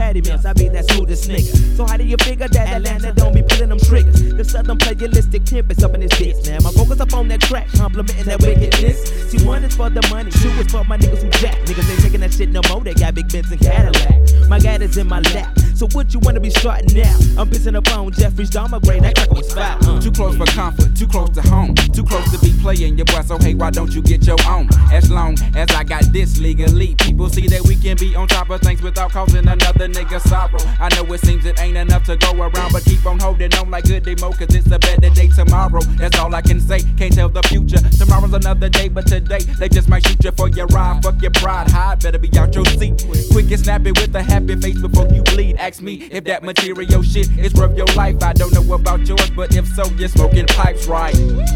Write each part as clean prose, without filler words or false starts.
ratty man, I be that smoothest nigga. So how do you figure that Atlanta don't be pulling them triggers? The southern plagiaristic pimp is up in his bitch, man. My vocals up on that track, complimenting that wickedness. See, one is for the money, two is for my niggas who jack. Niggas ain't taking that shit no more, they got big Benz and Cadillac. My gat is in my lap, so what you wanna be starting now? I'm pissing up on Jeffrey's Dahmer brain, that crack was foul. Too close for comfort, too close to home, too close to be playing your boy, so hey, why don't you get your own? As long as I got this legally, people see that we can be on top of things without causing another nigga sorrow. I know it seems it ain't enough to go around, but keep on holding on like good demo, cause it's a better day tomorrow. That's all I can say, can't tell the future. Tomorrow's another day, but today they just might shoot you for your ride. Fuck your pride, hide, better be out your seat. Quick and snappy with a happy face before you bleed. Ask me if that material shit is worth your life. I don't know about yours, but if so, you're smoking pipes right.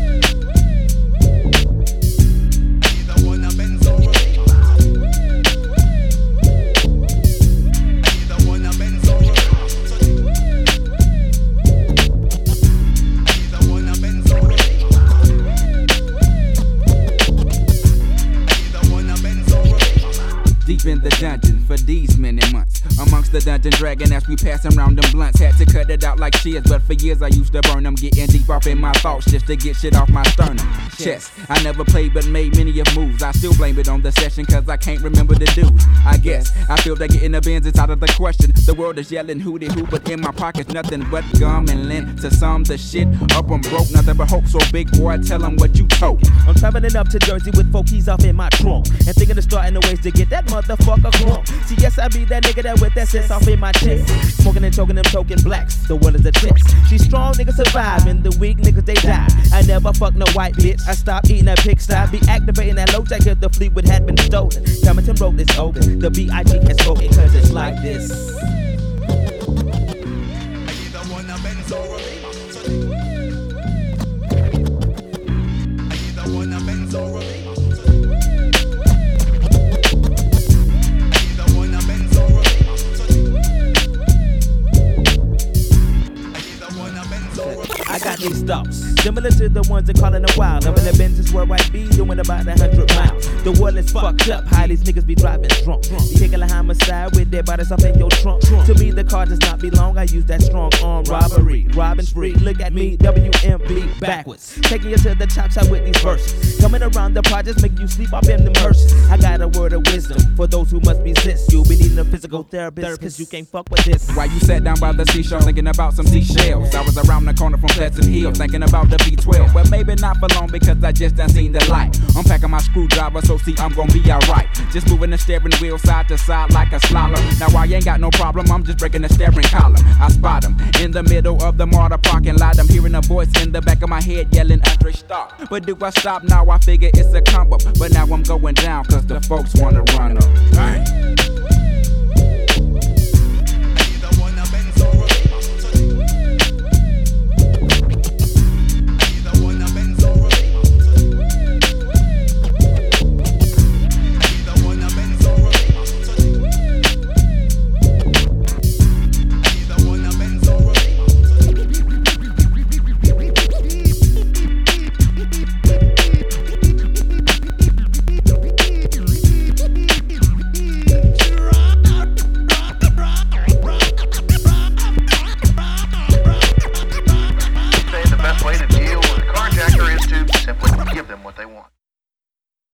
Deep in the dungeon for these many months, amongst the dungeon dragon as we pass around them blunts. Had to cut it out like shiz, but for years I used to burn them, getting deep off in my thoughts just to get shit off my sternum. Chest, I never played but made many of moves. I still blame it on the session cause I can't remember the dudes. I guess I feel that getting the Benz is out of the question. The world is yelling hootie hoo, but in my pockets nothing but gum and lint. To some the shit up I'm broke, nothing but hope. So big boy, tell them what you told. I'm traveling up to Jersey with 4 keys off in my trunk, and thinking of starting the ways to get that motherfucker crunk. See, yes, I be that nigga that with that sense off in my chest, smoking and choking them token blacks. The world is a test. She strong niggas survive, and the weak niggas they die. I never fuck no white bitch. I stopped eating that pigsty. Be activating that low jack if the Fleetwood had been stolen. Hamilton wrote this open. The B.I.G. has spoken, cause it's like this. I got these thoughts, similar to the ones that callin' a while. Loving the Benz is where I be, doing about 100 miles. The world is fucked up, how these niggas be driving drunk. Vehicular homicide with their bodies up in your trunk. To me, the car does not belong, I use that strong arm robbery. Robbing spree, look at me, WMB backwards. Taking you to the top side with these verses. Coming around the projects, make you sleep up in them hearses. I got a word of wisdom for those who must resist. You'll be needing a physical therapist, cause you can't fuck with this. While you sat down by the seashore thinking about some seashells, I was around the corner from Pleasant Hill thinking about the V12. But maybe not for long because I just done seen the light. I'm packing my screwdriver, so see I'm gonna be alright. Just moving the steering wheel side to side like a slalom. Now I ain't got no problem, I'm just breaking the steering column. I spot him in the middle of the MARTA parking lot. I'm hearing a voice in the back of my head yelling, Andre, stop. But do I stop now? I figure it's a combo. But now I'm going down cause the folks wanna run up. Bang. Way to deal with a carjacker is to simply give them what they want.